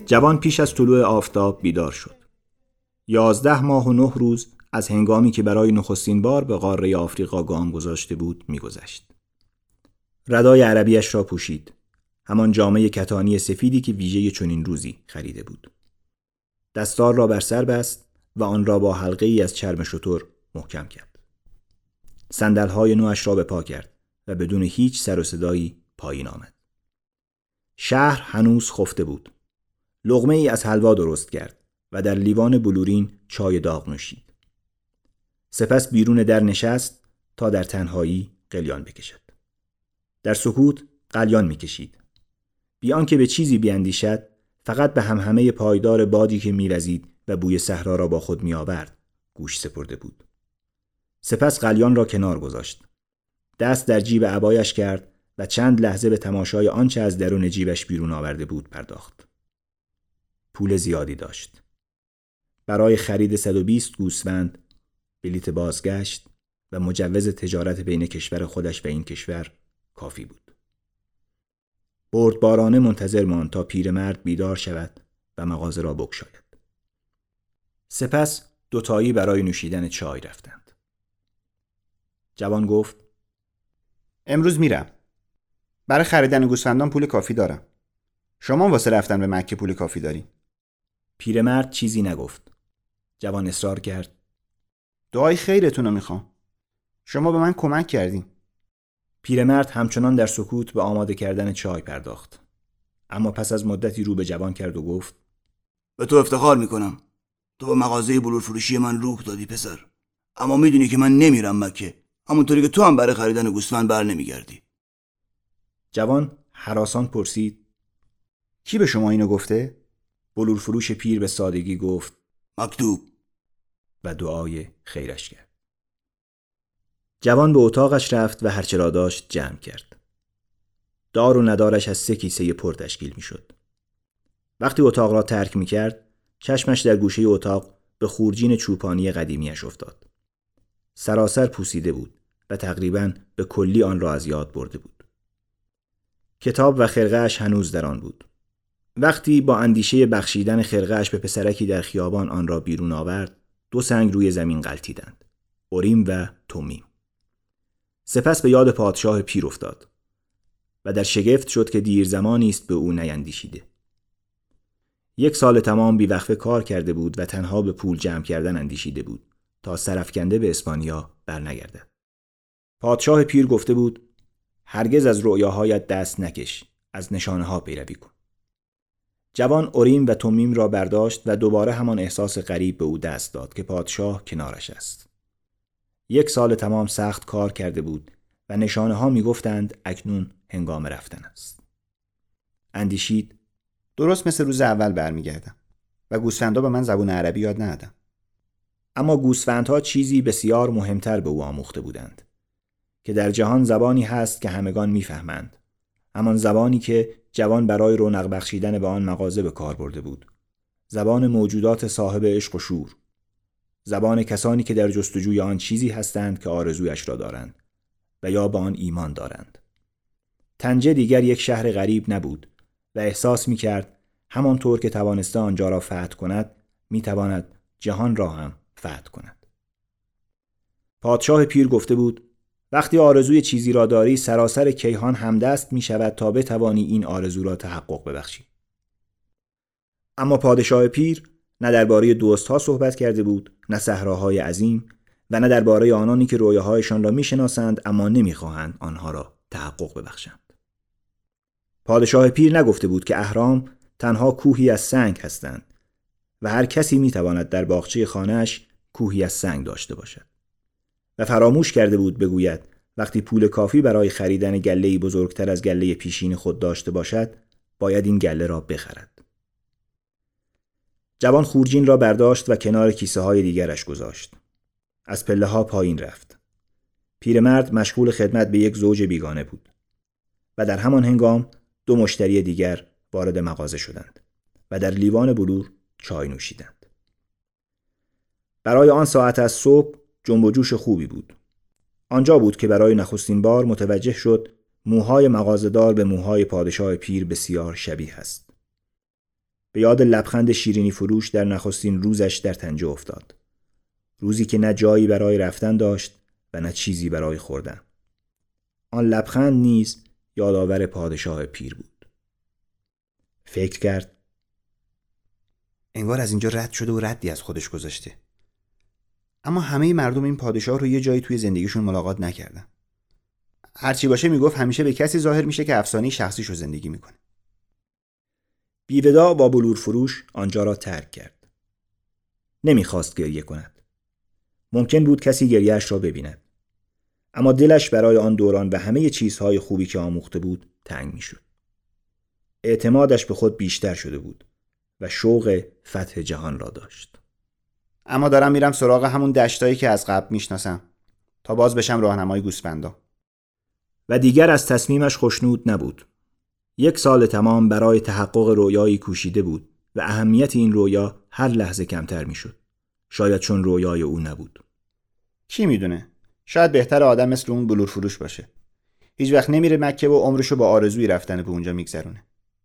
جوان پیش از طلوع آفتاب بیدار شد. 11 ماه و 9 روز از هنگامی که برای نخستین بار به قاره آفریقا گام گذاشته بود می‌گذشت. ردای عربیش را پوشید، همان جامه کتانی سفیدی که ویژه چنین روزی خریده بود. دستار را بر سر بست و آن را با حلقه‌ای از چرم شتر محکم کرد. صندل‌های نوش را به پا کرد و بدون هیچ سر و صدایی پایین آمد. شهر هنوز خفته بود. لقمه ای از حلوا درست کرد و در لیوان بلورین چای داغ نوشید. سپس بیرون در نشست تا در تنهایی قلیان بکشد. در سکوت قلیان میکشید. بی آنکه به چیزی بیاندیشد، فقط به همهمه پایدار بادی که میوزید و بوی صحرا را با خود میآورد گوش سپرده بود. سپس قلیان را کنار گذاشت. دست در جیب عبایش کرد و چند لحظه به تماشای آنچه از درون جیبش بیرون آورده بود پرداخت. پول زیادی داشت. برای خرید 120 گوسفند، بلیت بازگشت و مجوز تجارت بین کشور خودش و این کشور کافی بود. بردبارانه منتظر ماند تا پیرمرد بیدار شود و مغازه را بگشاید. سپس دوتایی برای نوشیدن چای رفتند. جوان گفت: امروز میرم. برای خریدن گوسفندان پول کافی دارم. شما واسه رفتن به مکه پول کافی داری؟ پیرمرد چیزی نگفت. جوان اصرار کرد: دعای خیرتون رو میخوام. شما به من کمک کردین. پیرمرد همچنان در سکوت به آماده کردن چای پرداخت. اما پس از مدتی رو به جوان کرد و گفت: به تو افتخار میکنم. تو به مغازه بلور فروشی من روح دادی پسر. اما میدونی که من نمیرم مکه. همونطوری که تو هم برای خریدن گوسفند بر نمیگردی. جوان هراسان پرسید: کی به شما اینو گفته؟ بلور فروش پیر به سادگی گفت: مکتوب. و دعای خیرش کرد. جوان به اتاقش رفت و هرچه را داشت جمع کرد. دار و ندارش از 3 کیسه پر تشکیل می شد. وقتی اتاق را ترک می کرد، چشمش در گوشه اتاق به خورجین چوپانی قدیمیش افتاد. سراسر پوسیده بود و تقریباً به کلی آن را از یاد برده بود. کتاب و خرقه‌اش هنوز در آن بود. وقتی با اندیشه بخشیدن خرقه‌اش به پسرکی در خیابان آن را بیرون آورد، 2 سنگ روی زمین غلتیدند: اوریم و تومیم. سپس به یاد پادشاه پیر افتاد و در شگفت شد که دیر زمانی است به او نیندیشیده. 1 سال تمام بیوقفه کار کرده بود و تنها به پول جمع کردن اندیشیده بود تا سرافکنده به اسپانیا برنگردد. پادشاه پیر گفته بود: هرگز از رؤیاهایت دست نکش، از نشانه ها پیروی کن. جوان اوریم و تومیم را برداشت و دوباره همان احساس غریب به او دست داد که پادشاه کنارش است. 1 سال تمام سخت کار کرده بود و نشانه ها می گفتند اکنون هنگام رفتن است. اندیشید: درست مثل روز اول برمیگردم و گوسفندا به من زبون عربی یاد ندادن. اما گوسفندها چیزی بسیار مهمتر به او آموخته بودند که در جهان زبانی هست که همگان میفهمند، همان زبانی که جوان برای رونق بخشیدن به آن مغازه به کار برده بود، زبان موجودات صاحب عشق و شور، زبان کسانی که در جستجوی آن چیزی هستند که آرزویش را دارند و یا به آن ایمان دارند. طنجه دیگر یک شهر غریب نبود و احساس می‌کرد همانطور که توانسته آنجا را فتح کند، می‌تواند جهان را هم فتح کند. پادشاه پیر گفته بود: وقتی آرزوی چیزی را داری، سراسر کیهان همدست می‌شود تا بتوانی این آرزو را تحقق ببخشی. اما پادشاه پیر نه درباره دوست‌ها صحبت کرده بود، نه صحراهای عظیم، و نه درباره آنانی که رویاهایشان را می‌شناسند اما نمی‌خواهند آنها را تحقق ببخشند. پادشاه پیر نگفته بود که اهرام تنها کوهی از سنگ هستند و هر کسی می‌تواند در باغچه خانه‌اش کوهی از سنگ داشته باشد. و فراموش کرده بود بگوید وقتی پول کافی برای خریدن گله‌ای بزرگتر از گله پیشین خود داشته باشد، باید این گله را بخرد. جوان خورجین را برداشت و کنار کیسه های دیگرش گذاشت. از پله ها پایین رفت. پیرمرد مشغول خدمت به 1 زوج بیگانه بود و در همان هنگام 2 مشتری دیگر وارد مغازه شدند و در لیوان بلور چای نوشیدند. برای آن ساعت از صبح جنب و جوش خوبی بود. آنجا بود که برای نخستین بار متوجه شد موهای مغازه‌دار به موهای پادشاه پیر بسیار شبیه است. به یاد لبخند شیرینی فروش در نخستین روزش در طنجه افتاد. روزی که نه جایی برای رفتن داشت و نه چیزی برای خوردن. آن لبخند نیز یادآور پادشاه پیر بود. فکر کرد انگار از اینجا رد شده و ردی از خودش گذاشته. اما همه مردم این پادشاه رو یه جایی توی زندگیشون ملاقات نکردن. هرچی باشه میگفت همیشه به کسی ظاهر میشه که افسانه شخصیشو زندگی میکنه. بی‌وداع با بلور فروش آنجا را ترک کرد. نمیخواست گریه کند. ممکن بود کسی گریه‌اش را ببیند. اما دلش برای آن دوران و همه چیزهای خوبی که آموخته بود تنگ میشد. اعتمادش به خود بیشتر شده بود و شوق فتح جهان را داشت. اما دارم میرم سراغ همون دشتایی که از قبل میشناسم تا باز بشم راهنمای گوسفندا. و دیگر از تصمیمش خوشنود نبود. 1 سال تمام برای تحقق رویایی کوشیده بود و اهمیت این رویا هر لحظه کمتر میشد. شاید چون رویای او نبود. کی میدونه؟ شاید بهتر آدم مثل اون بلور فروش باشه. هیچ وقت نمیره مکه و عمرشو با آرزوی رفتن به اونجا میگذرونه.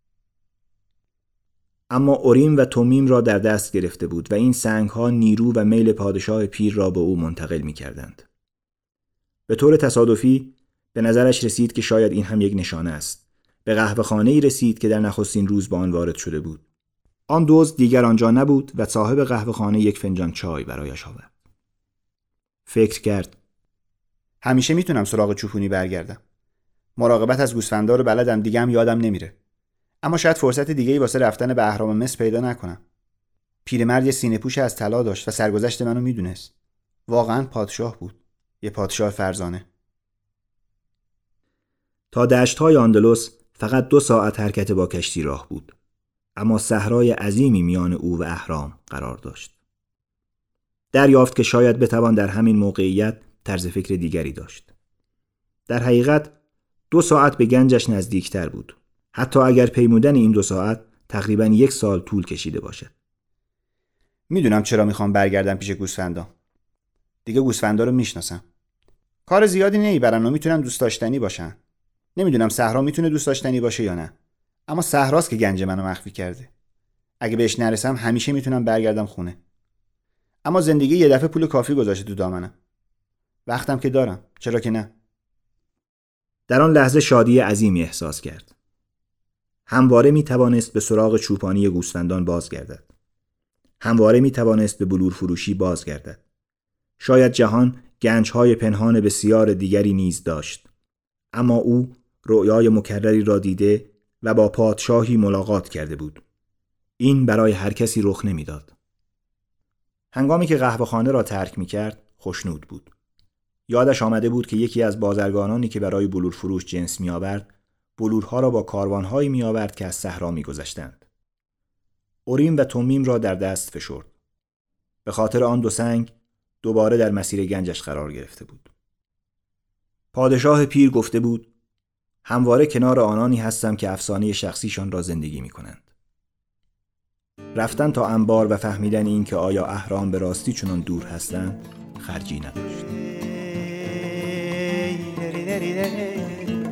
اما اوریم و تومیم را در دست گرفته بود و این سنگ‌ها نیرو و میل پادشاه پیر را به او منتقل می‌کردند. به طور تصادفی به نظرش رسید که شاید این هم یک نشانه است. به قهوه‌خانه‌ای رسید که در نخستین روز با آن وارد شده بود. آن دزد دیگر آنجا نبود و صاحب قهوه‌خانه 1 فنجان چای برایش آورد. فکر کرد همیشه میتونم سراغ چوپونی برگردم. مراقبت از گوسفندا رو بلدم، دیگه هم یادم نمیره. اما شاید فرصت دیگه‌ای واسه رفتن به اهرام مصر پیدا نکنم. پیرمرد یه سینه‌پوش از طلا داشت و سرگذشت منو میدونست. واقعاً پادشاه بود. یه پادشاه فرزانه. تا دشت‌های اندلس فقط 2 ساعت حرکت با کشتی راه بود. اما صحرای عظیمی میان او و اهرام قرار داشت. دریافت که شاید بتوان در همین موقعیت طرز فکر دیگری داشت. در حقیقت 2 ساعت به گنجش نزدیکتر بود. حتی اگر پیمودن این 2 ساعت تقریباً 1 سال طول کشیده باشد. میدونم چرا میخوام برگردم پیش گوسفندا. دیگه گوسفندا رو میشناسم. کار زیادی نمیبرن و میتونن دوست داشتنی باشن. نمیدونم صحرا میتونه دوست داشتنی باشه یا نه. اما صحراست که گنج منو مخفی کرده. اگه بهش نرسم همیشه میتونم برگردم خونه. اما زندگی یه دفعه پول کافی گذاشته تو دامنم. وقتم که دارم، چرا که نه؟ در آن لحظه شادی عظیمی احساس کرد. همواره می توانست به سراغ چوپانی گوسفندان بازگردد. همواره می توانست به بلور فروشی بازگردد. شاید جهان گنج‌های پنهان بسیار دیگری نیز داشت. اما او رؤیای مکرری را دیده و با پادشاهی ملاقات کرده بود. این برای هر کسی رخ نمیداد. هنگامی که قهوه‌خانه را ترک می‌کرد، خوشنود بود. یادش آمده بود که یکی از بازرگانانی که برای بلور فروش جنس می‌آورد، بلورها را با کاروان‌هایی می‌آورد که از صحرا می‌گذشتند. اوریم و تومیم را در دست فشرد. به خاطر آن 2 سنگ دوباره در مسیر گنجش قرار گرفته بود. پادشاه پیر گفته بود: همواره کنار آنانی هستم که افسانه شخصیشان را زندگی می‌کنند. رفتن تا انبار و فهمیدن این که آیا اهرام به راستی چنان دور هستند خرجی نداشت.